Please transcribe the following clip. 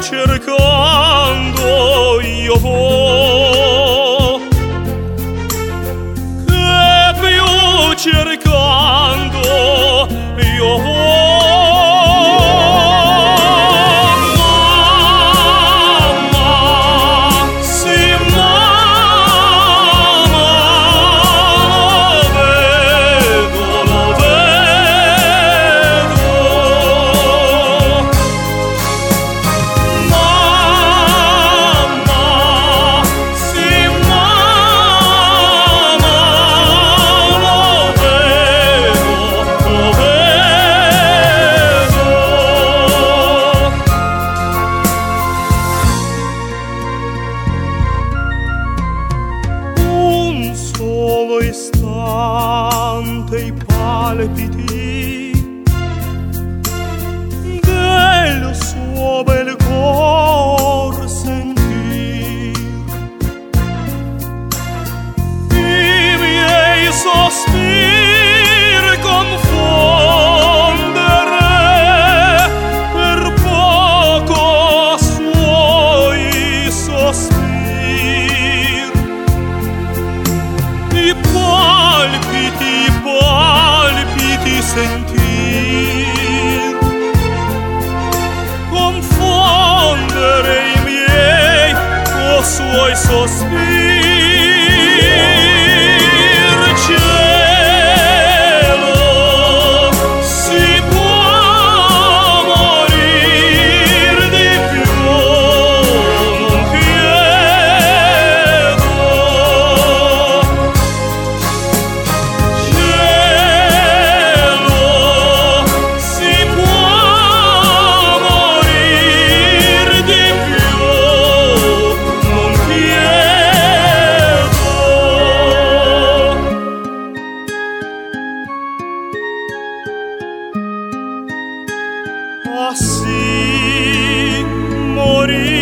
cercando io vo, che più cercando io vo. Istante i palpiti del suo bel cor sentir, i miei sospir confondere per poco a suoi sospir. I palpiti sentir, confondere i miei o suoi sospir. Cielo, si può morir di più, non chiedo. Ah sì, morire